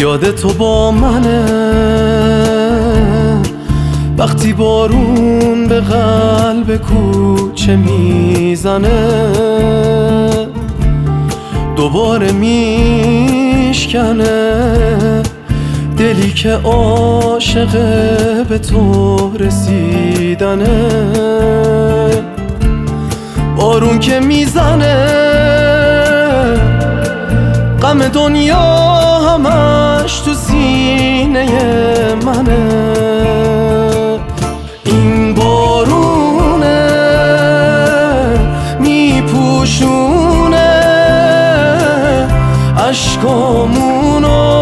یاد تو با منه، وقتی بارون به قلب کوچه میزنه دوباره میشکنه دلی که عاشق به تو رسیدنه. بارون که میزنه غم دنیا همش تو سینه منه. این بارونه میپوشونه اشکامونو،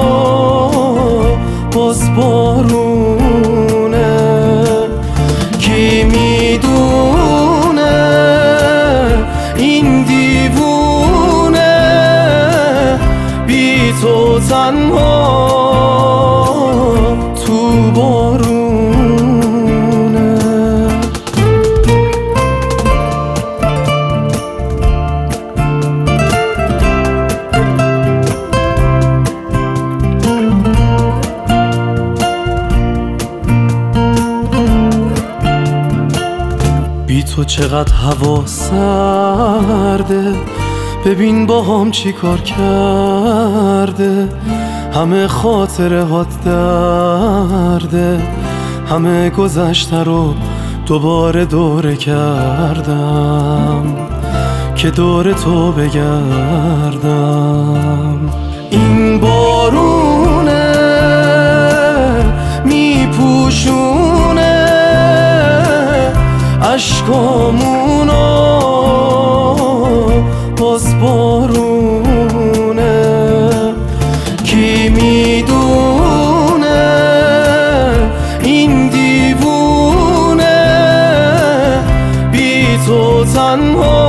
باز بارونه. کی میدونه این دیوونه بی تو تنها تو بارونه. بی تو چقدر هوا سرده، ببین با هم چی کار کرده. همه خاطره هات درده، همه گذشته رو دوباره دوره کردم که دور تو بگردم. این بارونه میپوشونه اشکامونو، باز بارونه. کی میدونه این دیوونه بی تو تنها